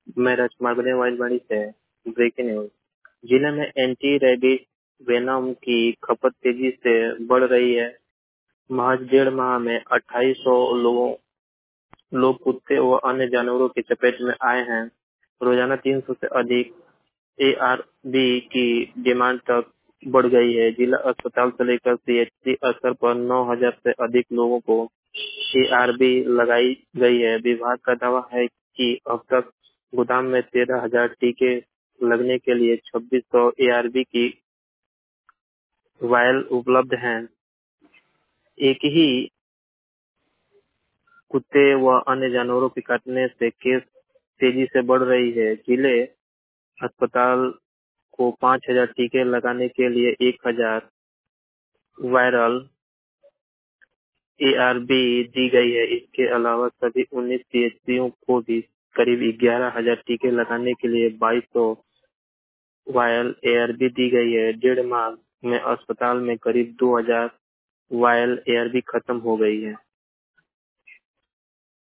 मैं राजकुमार बलियावाइजबाड़ी से breaking news. जिले में एंटी रेबीज वेनम की खपत तेजी से बढ़ रही है। महज 1.5 माह में 2800 लोग कुत्ते व अन्य जानवरों की चपेट में आए हैं। रोजाना 300 से अधिक एआरबी की डिमांड तक बढ़ गई है। जिला अस्पताल से लेकर सीएचसी स्तर पर 9000 से अधिक लोगों को एआरबी लगाई गई है। विभाग का दावा है कि अब तक गोदाम में 13,000 टीके लगने के लिए 2600 एआरबी की वायल उपलब्ध हैं। एक ही कुत्ते व अन्य जानवरों के काटने से केस तेजी से बढ़ रही है। जिले अस्पताल को 5,000 टीके लगाने के लिए 1,000 वायरल एआरबी दी गई है। इसके अलावा सभी 19 सीएचसीओ को भी करीब 11,000 टीके लगाने के लिए 2200 वायल एआरबी दी गई है। 1.5 माह में अस्पताल में करीब 2,000 वायल एआरबी खत्म हो गई है।